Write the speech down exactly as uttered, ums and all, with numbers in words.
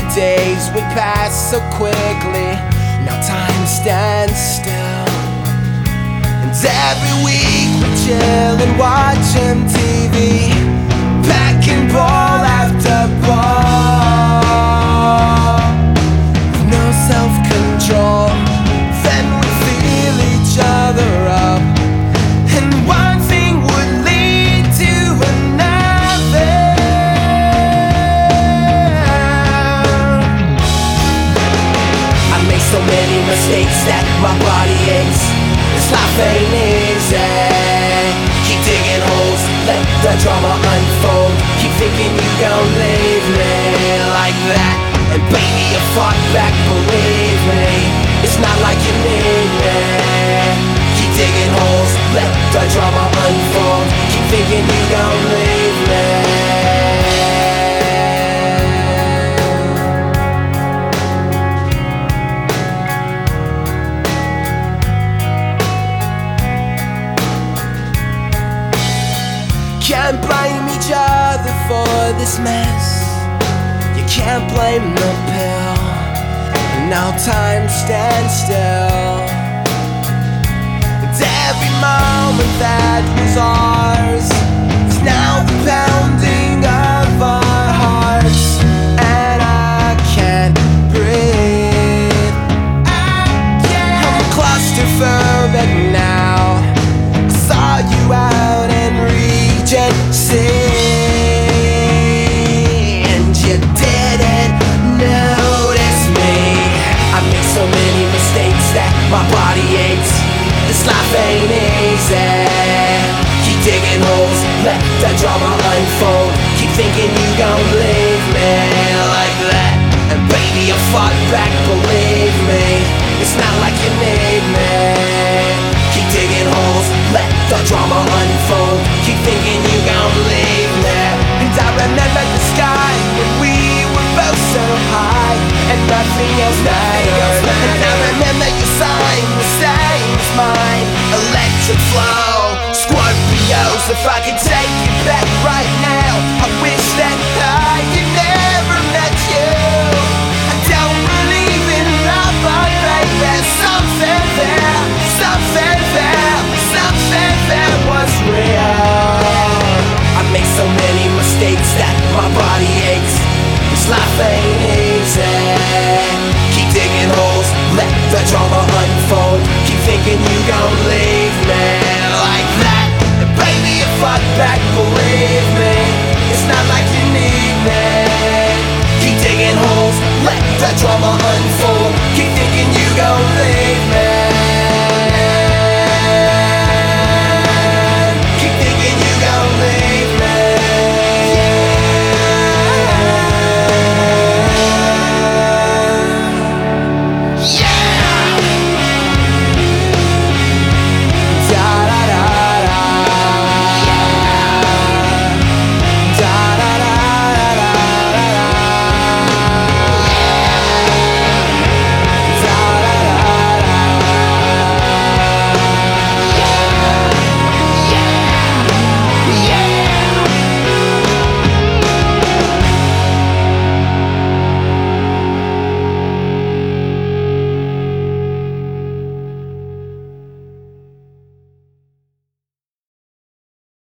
days would pass so quickly. Now time stands still, and every week we chill and watch M T V, packing ball after ball, with no self-control. Then we feel each other up, and one thing would lead to another. I make so many mistakes that my body aches. This life ain't easy. Keep digging holes, let the drama unfold. Keep thinking you gon' leave me like that, and baby you fought back, believe me. It's not like you need me. Keep digging holes, let the drama unfold. Keep thinking you gon' leave me. Can't blame each other for this mess. You can't blame the pill. Now time stands still, and every moment that was ours is now the pounding of our hearts. And I can't breathe. I'm claustrophobic now. I saw you out in Regency, and you didn't notice me. I make so many mistakes that my body aches. This life ain't easy. Keep digging holes, let the drama unfold. Keep thinking you gon' leave me like that, and baby you fought back, believe me. It's not like you need me. Keep digging holes, let the drama unfold. Keep thinking you gon' leave me. And I remember the sky when we were both so high, and nothing else mattered. And I remember your sign, the same as mine. Electric flow, Scorpios. If I could take you back right now, I wish that I had never met you. I don't believe in love, but baby, something there, something there, something there was real. I make so many mistakes that my body aches. This life ain't easy. Keep digging holes, let the drama unfold. Keep thinking you gon' leave me like that, and baby you fought back, believe me. It's not like you need me. Keep digging holes, let the drama unfold.